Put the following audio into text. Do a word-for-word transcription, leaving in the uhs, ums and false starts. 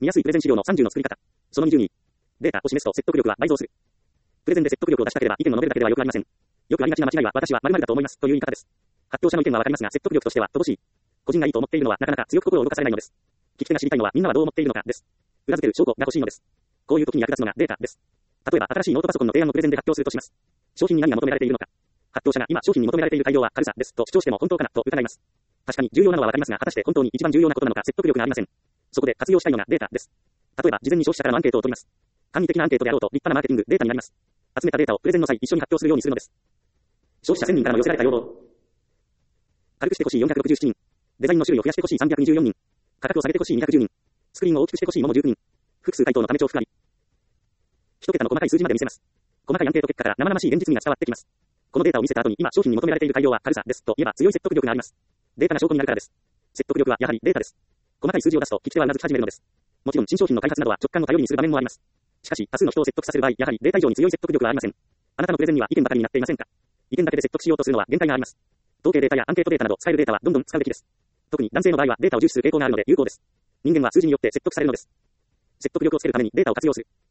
見やすいプレゼン資料のさんじゅうの作り方。そのにじゅうに。データを示すと説得力は倍増する。プレゼンで説得力を出したければ意見を述べるだけではよくありません。よくありがちな間違いは私は〇〇だと思いますという言い方です。発表者の意見はわかりますが説得力としては乏しい。個人がいいと思っているのはなかなか強く心を動かされないのです。聞き手が知りたいのはみんなはどう思っているのかです。裏付ける証拠が欲しいのです。こういう時に役立つのがデータです。例えば新しいノートパソコンの提案のプレゼンで発表するとします。商品に何が求められているのか。発表者が今商品に求められている改良は軽さですと主張しても本当かなと疑います。確かに重要なのはわかりますが果たして本当に一番重要なことなのか説得力がありません。そこで活用したいのがデータです。例えば事前に消費者からのアンケートを取ります。簡易的なアンケートであろうと立派なマーケティングデータになります。集めたデータをプレゼンの際一緒に発表するようにするのです。消費者せんにんからの寄せられた要望。軽くしてほしいよんひゃくろくじゅうななにん。デザインの種類を増やしてほしいさんびゃくにじゅうよにん。価格を下げてほしいにひゃくじゅうにん。スクリーンを大きくしてほしいももじゅうきゅうにん。複数回答のため重複あり。一桁の細かい数字まで見せます。細かいアンケート結果から生々しい現実味が伝わってきます。このデータを見せた後に今商品に求められている改良は軽さですと言えば強い説得力があります。データが証拠になるからです。説得力はやはりデータです。細かい数字を出すと聞き手はうなずき始めるのです。もちろん新商品の開発などは直感を頼りにする場面もあります。しかし多数の人を説得させる場合、やはりデータ以上に強い説得力はありません。あなたのプレゼンには意見ばかりになっていませんか？意見だけで説得しようとするのは限界があります。統計データやアンケートデータなど使えるデータはどんどん使うべきです。特に男性の場合はデータを重視する傾向があるので有効です。人間は数字によって説得されるのです。説得力をつけるためにデータを活用する。